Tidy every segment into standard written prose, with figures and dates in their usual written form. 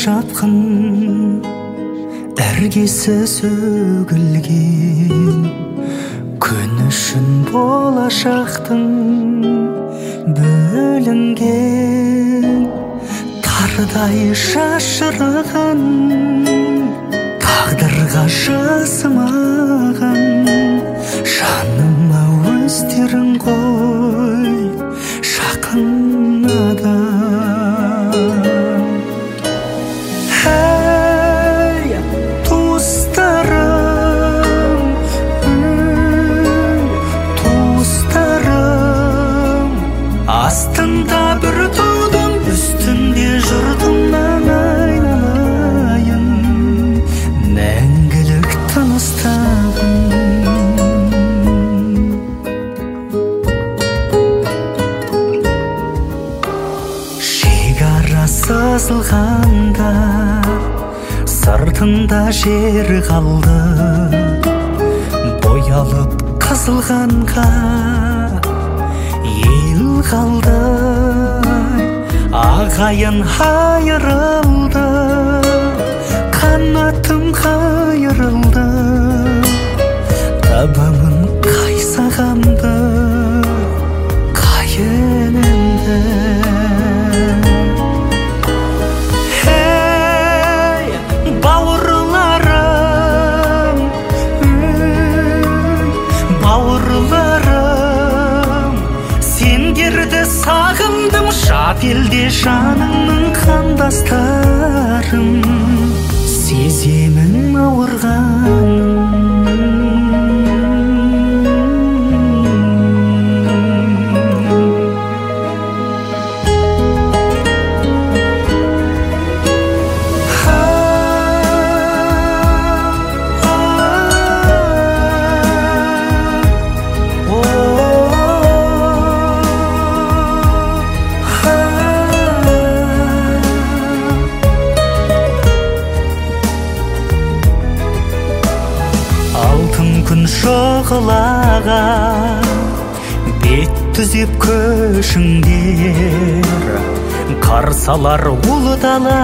шапқын іргесі сөгілген күн үшін болашақтың бөлінген тардай шашыраған тағдырға жасымаған жаныма өздерің қой жақын адам. Әй туыстарым, туыстарым, астында бір тудың үстінде жұртымнан айналайын, мәңгілік тыныстағын. Сызылғанда сыртында жер қалды, боялып қызылғанға ел қалды, ағайын айырылды, қанатым қайырылды, табамын қай сағамды қай енемді. Сағындым жат елде жаныңның қандастарым, сеземін ауырғанын. Күн шоғылаған бет түзеп көшіңдер, қарсалар ұлы дала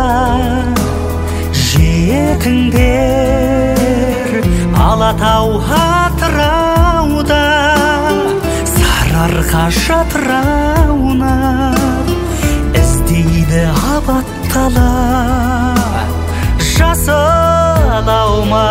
жетіңдер. Алатау атырауда сарыарқа жатырауына іздейді абаттала жасыл аумақ.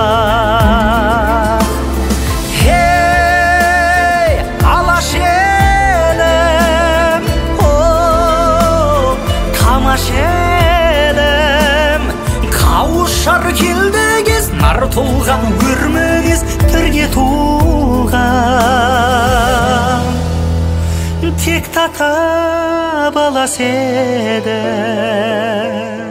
Қауышар келді кез, нар толған өрмегіз бірге туған. Тек тата баласы еді.